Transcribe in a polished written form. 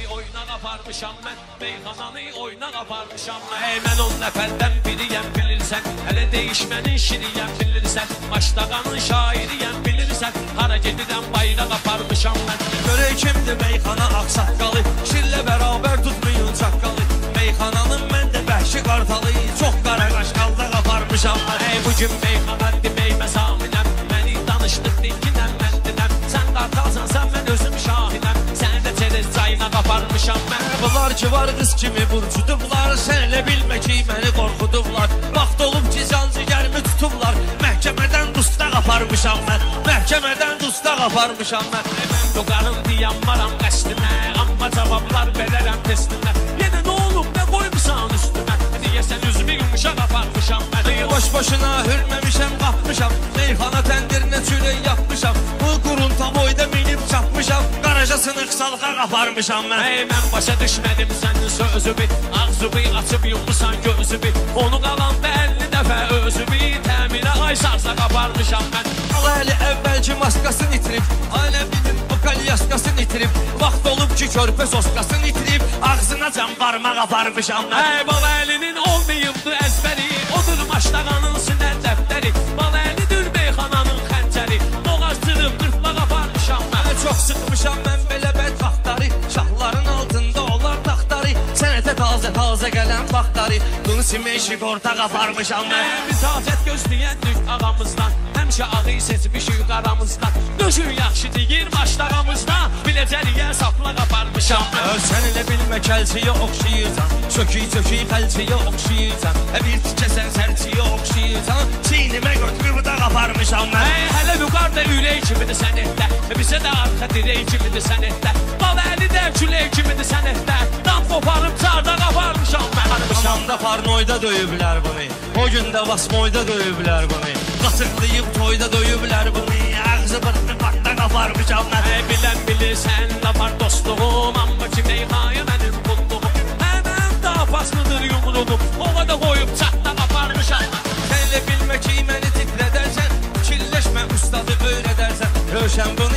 oyuna qaparmışam mən, meyxananı oyuna qaparmışam mən. Mən 10 nəfərdən biriyəm bilirsən, hələ değişmənin şiriyəm bilirsən, Maştağanın şairiyəm bilirsən, hara gedirəm bayra qaparmışam mən. Görək kimdir meyxana ağsaqqalı, şirlə bərabər tutmayın çaqqalı. Meyxananın mən də bəhşi qartalı, çox qara qaşqalda qaparmışam mən. Bu gün meyxana demək məsaminəm, məni danışdıq dinkinəm mən dinəm. Sən qartalsan, sən mən özüm şahinəm, səni də çerez çayına qaparmışam mən. Bunlar ki var qız kimi burcudublar, sən elə bilmə ki məni qorxudublar. Vaxt olub ki cancigərimi tutublar, məhkəmədən dusta qaparmışam mən. Məhkəmədən dusta qaparmışam mən. Mən doqarım deyəm varam qəsdimə, amma cavablar verərəm testimə. Yenə nə olub, nə qoymuşsan üstümə, deyəsən üzümü yumuşa qaparmışam mən. Boş-boşuna hürməmişəm, qapmışam, meyxana təndirinə çürək yapmışam. Bu qurunta boyda minib çapmışam, qarajasını qısalığa qaparmışam mən. Mən başa düşmədim sənin sözümü, ağzımı açıb yummusan gözümü. Onu qalan 50 dəfə özümü, təminə ay sarsa qaparmışam mən. Al əli əvvəlki maskasını itirib, ailə bilim o kalyaskasını itirib. Vaxt olub ki körpə soskasını itirib, ağzına cam qarma qaparmışam mən. Bal əlinin olmayıbdı əzbəri, odur Maştağanın sinə dəftəri. Bal əlidir meyxananın xəncəri, boğazçırıb qırpla qaparmışam mən. Çox sıxmışam mən belə bədvaxtları, şahların altında olar taxtarı. Sənətə taze gələn vaxtları, bunu simeşik orta qaparmışam mən. Bitacət gözləyəndik ağamızdan, həmişə ağı seçmişik qaramızdan. Döşün yaxşı deyir Maştağamızdan, biləcəliyə sapla qaparmışam mən. Sən elə bilmə kəlçiyə oxşayırsan, çökük xəlçiyə oxşayırsan. Bir tikəsən sərçiyə oxşayırsan, çiynimə götürüb da qaparmışam mən. Hələ vüqar da ürək kimidir sənətdə, bizə də arxa dirək kimidir sənətdə. Bal əli də külək kimidir sənətdə, dam qoparıb çarda qaparmışam mən. Hamamda parnoyda döyüblər bunu, o gün də vasmoyda döyüblər bunu. Qatırlayıb toyda döyüblər bunu, ağzı bırtı partda qaparmışam mən. Bilən bilirsən lapar dostluğum, amma ki meyxaya mənim qulluğum. Həmən daha paslıdır yumruğum, ova da qoyub çatda qaparmışam mən. Sən elə bilmə ki məni titrədərsən, fikirləşmə ustadı öyrədərsən. Rövşən bunu